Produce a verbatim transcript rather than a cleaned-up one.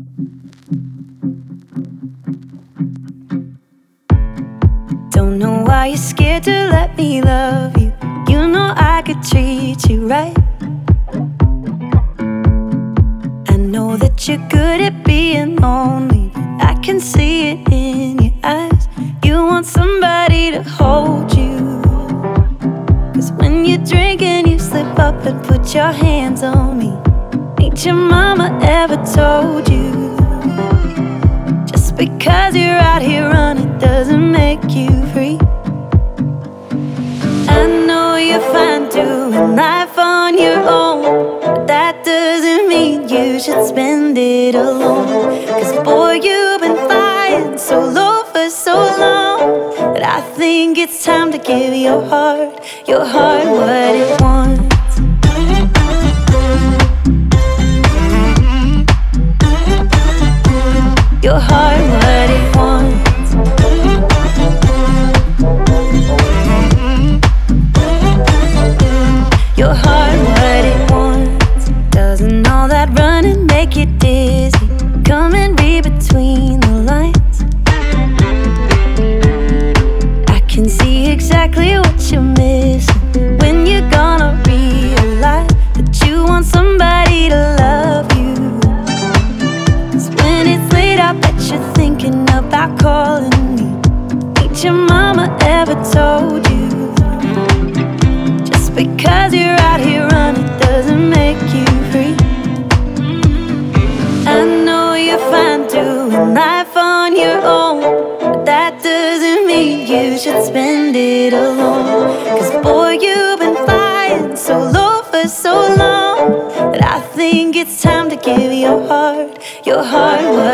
Don't know why you're scared to let me love you. You know I could treat you right. I know that you're good at being lonely, but I can see it in your eyes. You want somebody to hold you. Cause when you're drinking, you slip up and put your hands on me. Ain't your mama ever told you? Just because you're out here running doesn't make you free. I know you're fine doing life on your own, but that doesn't mean you should spend it alone. Cause boy, you've been flying so low for so long that I think it's time to give your heart, your heart what it wants. Your heart what it wants. Your heart what it wants. Doesn't all that running make you dizzy? Come and read between the lines. I can see exactly what you're missing. When you're gonna realize that you want somebody to love you. Cause when it's late, I bet you're thinking about calling me. Ain't your mama ever told you? Just because you're out here running doesn't make you free. I know you're fine doing life on your own, but that doesn't mean you should spend it alone. Cause boy, you've been flying so low for so long that I think it's time to give your heart, your heart what